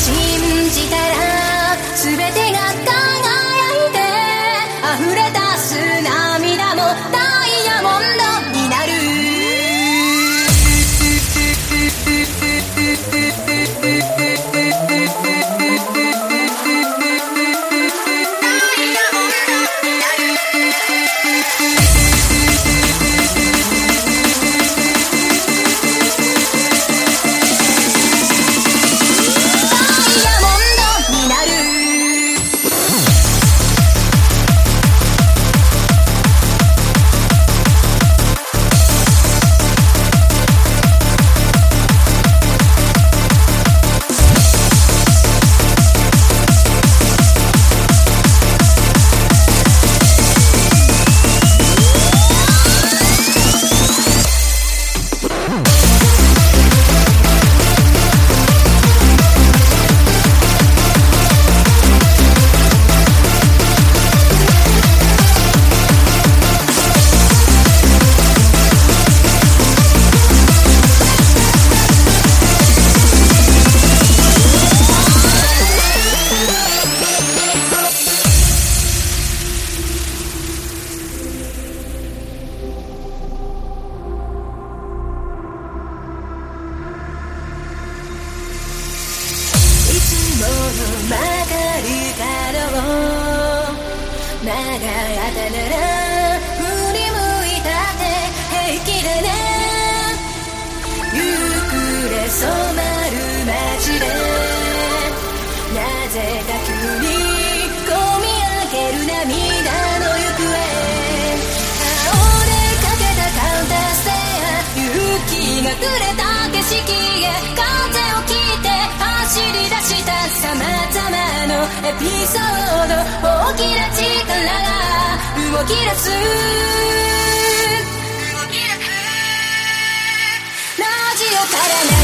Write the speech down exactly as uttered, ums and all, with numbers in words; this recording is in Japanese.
信じたら全てが輝いて溢れ出す涙もダイヤモンドになる。曲がる角を曲がったなら振り向いたって平気だね。夕暮れ染まる街でなぜか急にこみ上げる涙の行方。顔でかけたカウンターステア勇気がくれた景色へ風を切って走り出した様々のエピソード。大きな力が動き出すラジオから